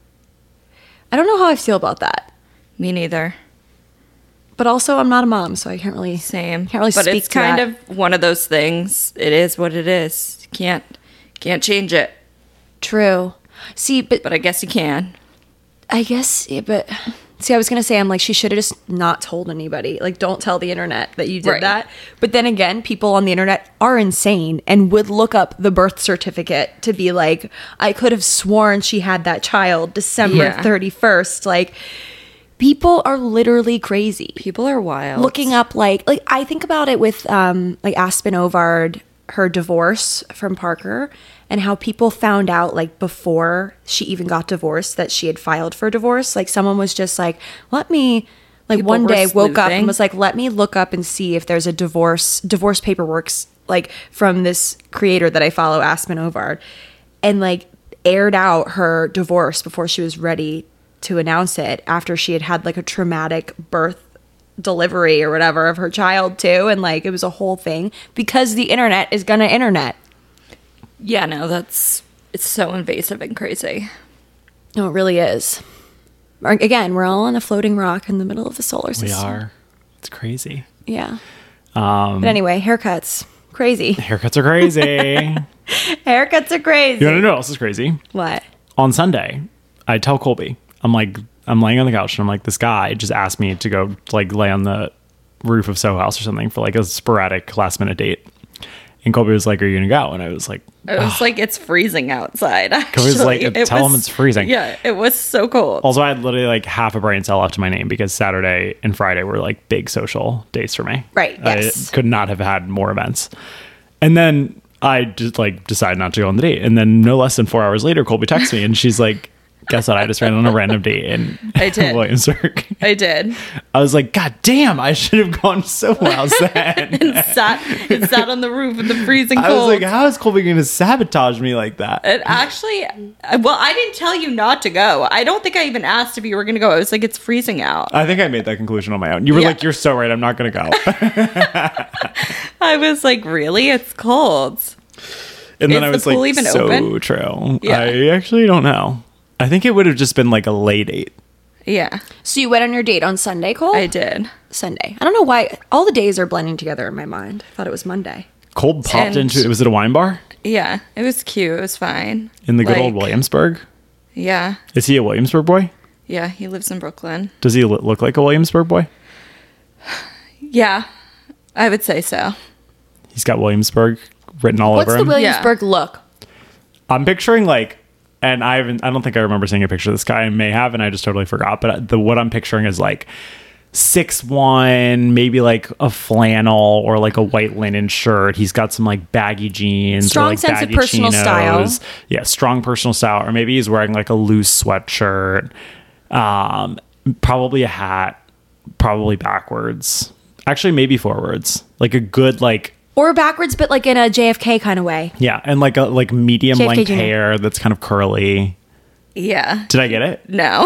I don't know how I feel about that. Me neither. But also, I'm not a mom, so I can't really Same. Can't really but speak it's to kind that. of one of those things. It is what it is. Can't can't change it. True. See, but But I guess you can. I guess, yeah, but see, I was gonna say, I'm like, she should have just not told anybody. Like, don't tell the internet that you did Right. that. But then again, people on the internet are insane and would look up the birth certificate to be like, I could have sworn she had that child December Yeah. thirty-first. Like, people are literally crazy. People are wild. Looking up like like I think about it with um like Aspen Ovard, her divorce from Parker, and how people found out like before she even got divorced that she had filed for divorce. Like someone was just like, let me like People one were day woke up and sleuthing. was like, let me look up and see if there's a divorce divorce paperwork's like from this creator that I follow, Aspen Ovard, and like aired out her divorce before she was ready to announce it after she had had like a traumatic birth delivery or whatever of her child too, and like it was a whole thing because the internet is gonna internet. Yeah, no, that's it's so invasive and crazy. No, it really is. Or- Again, we're all on a floating rock in the middle of the solar We system. are. It's crazy. Yeah. Um, But anyway, haircuts. Crazy. haircuts are crazy. Haircuts are crazy. You want to know what else is crazy? What? On Sunday, I tell Colby, I'm like, I'm laying on the couch and I'm like, this guy just asked me to go like lay on the roof of Soho House or something for like a sporadic last minute date. And Colby was like, are you going to go? And I was like, It was like it's freezing outside. Kobe's like, actually. It tell him was- it's freezing. Yeah, it was so cold. also, I had literally like half a brain cell left to my name because Saturday and Friday were like big social days for me. Right, yes. I could not have had more events. And then I just like decided not to go on the date. And then no less than four hours later, Colby texts me and she's like, guess what? I just ran on a random date in I did. Williamsburg. I did. I was like, God damn, I should have gone to Soho House then. Sat it sat on the roof in the freezing I cold. was like, how is Colby going to sabotage me like that? It actually, well, I didn't tell you not to go. I don't think I even asked if you were going to go. I was like, it's freezing out. I think I made that conclusion on my own. You were Yeah. like, you're so right. I'm not going to go. I was like, really? It's cold. And then Is I the was pool like, even so open? true. Yeah. I actually don't know. I think it would have just been like a late date. Yeah, So you went on your date on Sunday, Cole? I did. Sunday. I don't know why all the days are blending together in my mind. I thought it was Monday. Cole popped And- into, was it a wine bar? Yeah, it was cute. It was fine. In the good old Like, Williamsburg? Yeah, Is he a Williamsburg boy? yeah. He lives in Brooklyn. Does he lo- look like a Williamsburg boy? Yeah, I would say so. He's got Williamsburg written all What's over the him. Williamsburg look? I'm picturing like, and I haven't, I don't think I remember seeing a picture of this guy. I may have, and I just totally forgot. But the what I'm picturing is like six one, maybe like a flannel or like a white linen shirt. He's got some like baggy jeans, Strong or like sense of baggy personal style. chinos. Yeah, strong personal style, or maybe he's wearing like a loose sweatshirt. Um, probably a hat, probably backwards. Actually, maybe forwards. Like a good like. Or backwards, but like in a J F K kind of way. Yeah, and like a like medium J F K length Junior hair that's kind of curly. Yeah. Did I get it? No.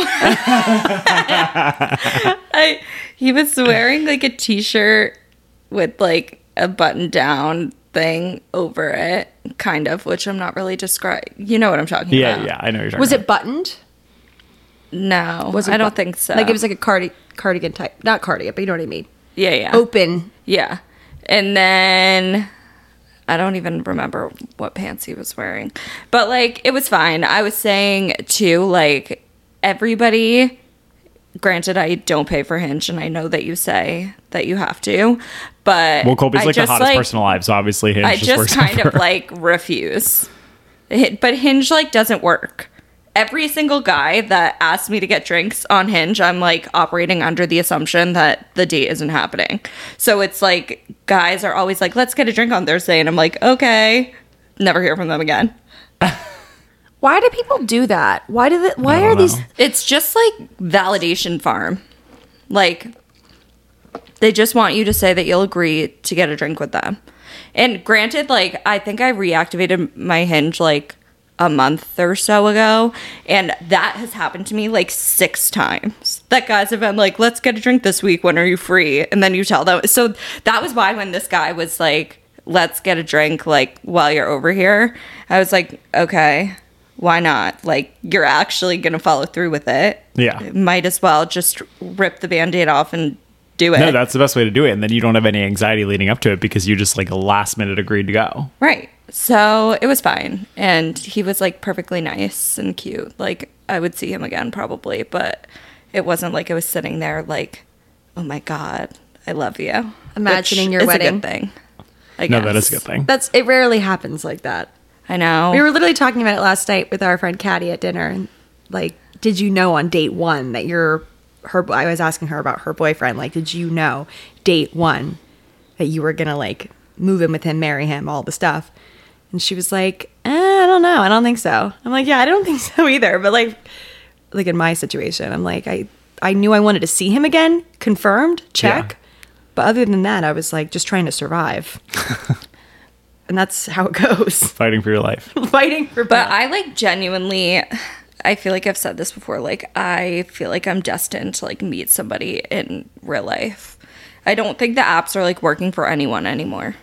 I he was wearing like a t-shirt with like a button down thing over it, kind of, which I'm not really describing. You know what I'm talking Yeah, about. yeah, I know what you're talking Was about. it buttoned? No. Was it I don't bu- think so. Like it was like a cardi- cardigan type. Not cardigan, but you know what I mean. yeah, yeah. Open. Yeah. And then I don't even remember what pants he was wearing. But, like, it was fine. I was saying, too, like, everybody, granted, I don't pay for Hinge, and I know that you say that you have to, but Well, Colby's I like the just, hottest like, person alive, so obviously Hinge I just, just works kind out of, for her. like, refuse. It- But Hinge, like, doesn't work. Every single guy that asks me to get drinks on Hinge, I'm like operating under the assumption that the date isn't happening. So it's like guys are always like, let's get a drink on Thursday. And I'm like, okay. Never hear from them again. Why do people do that? Why do the, why I are don't these know. It's just like validation farm. Like they just want you to say that you'll agree to get a drink with them. And granted, like I think I reactivated my Hinge like a month or so ago, and that has happened to me like six times that guys have been like, let's get a drink this week, when are you free? And then you tell them. So that was why when this guy was like, let's get a drink like while you're over here, I was like, okay, why not? Like, you're actually gonna follow through with it. Yeah. Might as well just rip the Band-Aid off and do it. No, that's the best way to do it. And then you don't have any anxiety leading up to it because you just like last minute agreed to go. Right. So it was fine. And he was like perfectly nice and cute. Like I would see him again probably, but it wasn't like I was sitting there like, oh my God, I love you. Imagining Which your is wedding. a good thing. I No, guess. that is a good thing. That's it rarely happens like that. I know. We were literally talking about it last night with our friend Caddy at dinner. And like, did you know on date one that you're her? I was asking her about her boyfriend. Like, did you know date one that you were gonna like move in with him, marry him, all the stuff? And she was like, eh, I don't know. I don't think so. I'm like, yeah, I don't think so either. But like, like in my situation, I'm like, I I knew I wanted to see him again, confirmed, check. Yeah. But other than that, I was like just trying to survive. And that's how it goes. Fighting for your life. Fighting for But I like genuinely, I feel like I've said this before, like I feel like I'm destined to like meet somebody in real life. I don't think the apps are like working for anyone anymore.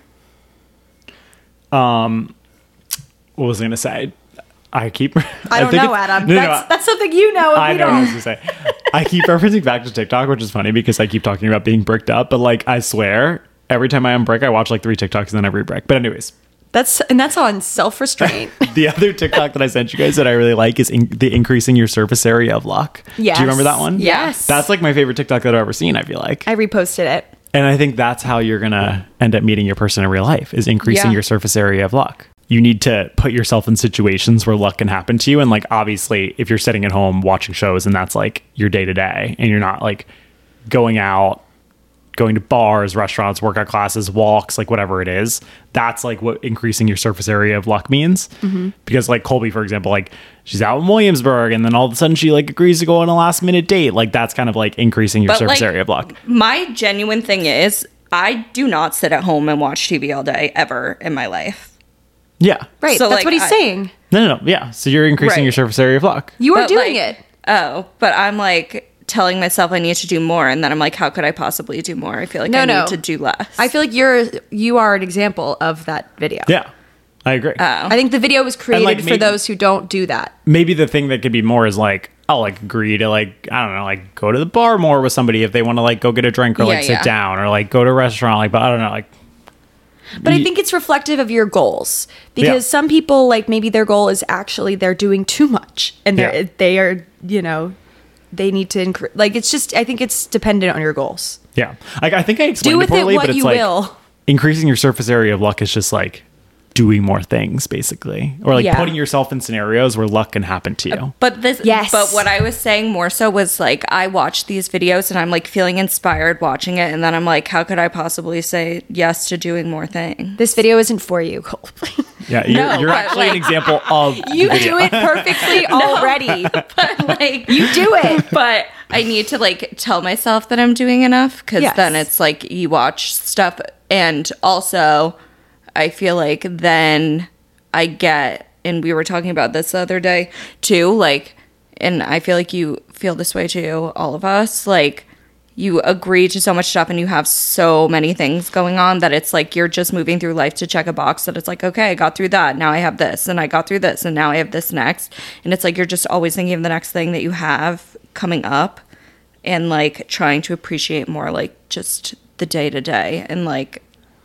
Um, what was I going to say? I keep. I don't think know, it's- Adam. No, no, that's, that's something you know. And I we know what I don't. was going to say. I keep referencing back to TikTok, which is funny because I keep talking about being bricked up. But like, I swear, every time I unbrick, I watch like three TikToks and then I re-brick. But anyways, That's and that's on self restraint. the other TikTok that I sent you guys that I really like is in, the increasing your surface area of luck. Yes. Do you remember that one? Yes. That's like my favorite TikTok that I've ever seen, I feel like. I reposted it. And I think that's how you're going to end up meeting your person in real life is increasing Yeah. your surface area of luck. You need to put yourself in situations where luck can happen to you. And like, obviously, if you're sitting at home watching shows and that's like your day to day and you're not like going out, going to bars, restaurants, workout classes, walks, like whatever it is, that's like what increasing your surface area of luck means. Mm-hmm. Because like Colby, for example, like she's out in Williamsburg and then all of a sudden she like agrees to go on a last minute date. Like that's kind of like increasing your But, surface like, area of luck. My genuine thing is, I do not sit at home and watch T V all day ever in my life. Yeah. Right. So, that's like, what he's I- saying. No, no, no. Yeah. So you're increasing Right. your surface area of luck. You are But, doing like, it. Oh, but I'm like telling myself I need to do more, and then I'm like, how could I possibly do more? I feel like No, I no. need to do less. I feel like you're you are an example of that video. Yeah. I agree. Oh. I think the video was created like, for maybe- those who don't do that. Maybe the thing that could be more is like, I'll like agree to like, I don't know, like go to the bar more with somebody if they want to like go get a drink or like Yeah, sit yeah. down or like go to a restaurant. Like, but I don't know, like, But I Ye- think it's reflective of your goals because Yeah. some people like maybe their goal is actually they're doing too much and they're Yeah. they are you know they need to incre- like it's just I think it's dependent on your goals. yeah. Like, I think I explained Do with it poorly, it what but it's you like will. increasing your surface area of luck is just like doing more things basically, or like Yeah. putting yourself in scenarios where luck can happen to you. But this, Yes. But what I was saying more so was like I watch these videos and I'm like feeling inspired watching it, and then I'm like, how could I possibly say yes to doing more things? This video isn't for you, Cole. Yeah. You're, No, you're but, actually an like- example of You the video. do it perfectly already. But like You do it. But I need to like tell myself that I'm doing enough, because Yes. then it's like you watch stuff, and also I feel like then I get, and we were talking about this the other day too, like, and I feel like you feel this way too, all of us, like you agree to so much stuff and you have so many things going on that it's like you're just moving through life to check a box that it's like, okay, I got through that, now I have this, and I got through this, and now I have this next, and it's like you're just always thinking of the next thing that you have coming up, and like trying to appreciate more like just the day to day, and like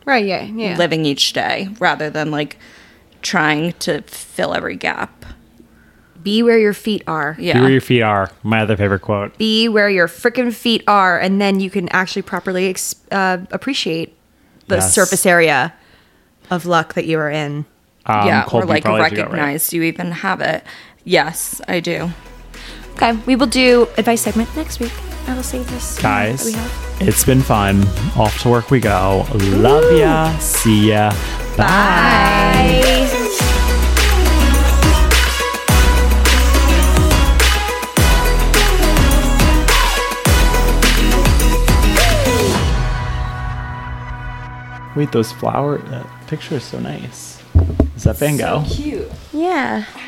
Right, yeah, yeah. living each day rather than like trying to fill every gap. Be where your feet are. Yeah. Be where your feet are. My other favorite quote. Be where your freaking feet are, and then you can actually properly ex- uh, appreciate the Yes. surface area of luck that you are in. Um, yeah, Colby or like probably did go right. recognize you even have it. Yes, I do. Okay, we will do advice segment next week. I will save this. Guys, that we have. it's been fun. Off to work we go. Love ya. See ya. Bye. Wait, those flower uh, picture is so nice. Is that Van Gogh? Cute. Yeah.